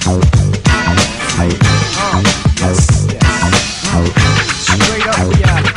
Straight up reality.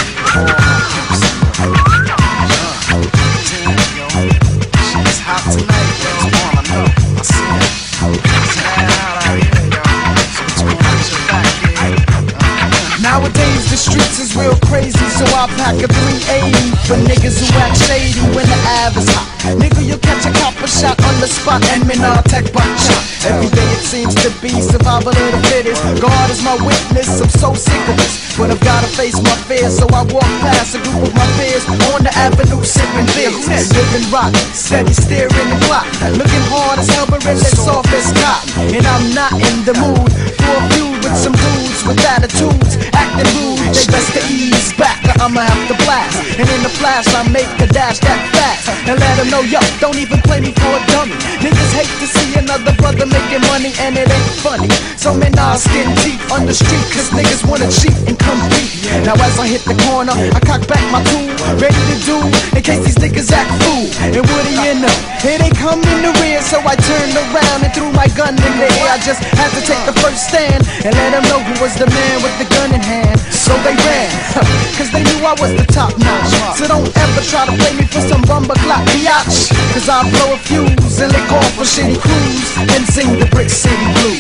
It's hot tonight, yo. It's warming up. I see it. It's hot out here, yo. So it's gonna get your back here. Nowadays the streets is real crazy, so I pack a 380 for niggas who act shady when the Ave is hot. Nigga, you'll catch a copper shot on the spot and me not tech butt shot. Every day it seems to be survival of the fittest. God is my witness, I'm so sick of this, but I've gotta face my fears. So I walk past a group of my peers on the avenue sipping beers, living rock, steady steering the clock, looking hard as hell but really soft as cotton. And I'm not in the mood for a feud with some dudes with attitudes, acting rude. They best to ease back or I'ma have to blast. And in the flash I make a dash that fast and let them know, yo, don't even play me for a dummy. Niggas hate to see another brother making money and it ain't funny. So men are skin deep on the street cause niggas wanna cheat and compete. Now as I hit the corner, I cock back my tool, ready to do in case these niggas act fool. And what do you know? Here they come in the rear, so I turned around and threw my gun in the air. I just had to take the first stand and let them know who was the man with the gun in hand. So they ran, cause they knew I was the top notch. So don't ever try to play me for some bumper clock biatch, cause I'll blow a fuse and lick off a shitty cruise and sing the Brick City Blues.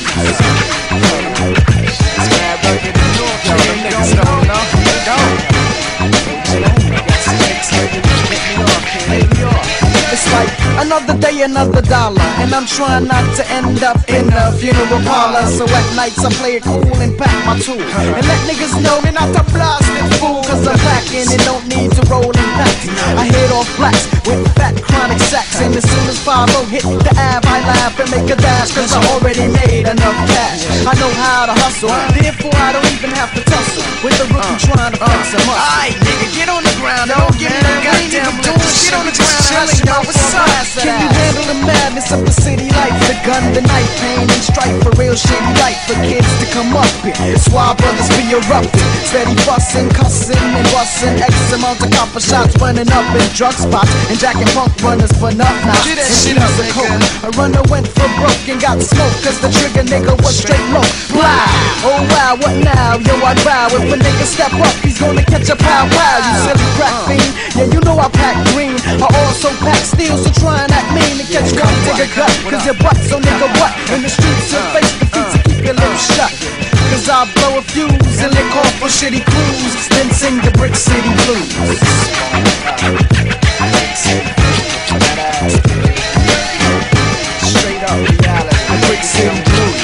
It's like another day, another dollar, and I'm trying not to end up in a funeral parlor. So at nights I play it cool and pack my tool and let niggas know they're not the blasted fool, cause I'm packing and don't need to roll and pack. I hit off blacks with fat chronic sacks, and as soon as 5-0 hit the Ave, I laugh and make a dash, cause I already made enough cash. I know how to hustle, therefore I don't even have to tussle with the rookie trying to flex a muscle. Alright nigga, get on the ground, don't give me no goddamn lip. Get on the ground, chillin', yo, what's up? Can you handle the madness of the city life? The gun, the knife, pain and strife, for real shitty life for kids to come up here. That's why brothers be erupting, steady bussin', cussin' and bussin'. X amount of copper shots running up in drug spots and jacking punk runners for enough now. And she's a coke. A runner went for broke and got smoked cause the trigger nigga was straight low. Blah! Oh wow, what now? Yo, I vow if a nigga step up, he's gonna catch a pow wow. You silly crack fiend, yeah, you know I pack green. I also pack steel, so try and act mean to catch come dig a gut, cause your butt's so nigga what? In the streets you'll face defeat, so keep your lips shut, cause I'll blow a fuse and lick off a shitty cruise, then sing the Brick City Blues. Straight up reality, Brick City Blues.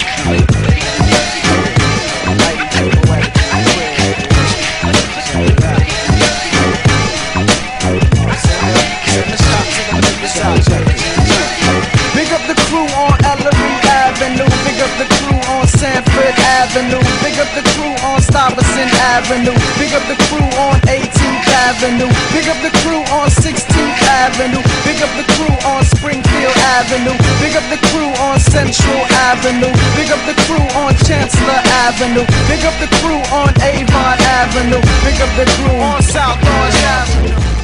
Big up the crew on Ellery Avenue, big up the crew on Sanford Avenue, big up the crew on Stuyvesant Avenue, big up the crew on 18th Avenue, big up the crew on 16th Avenue, big up the crew on Springfield Avenue, big up the crew on Central Avenue, big up the crew on Chancellor Avenue, big up the crew on Avon Avenue, big up the crew on South Orange Avenue.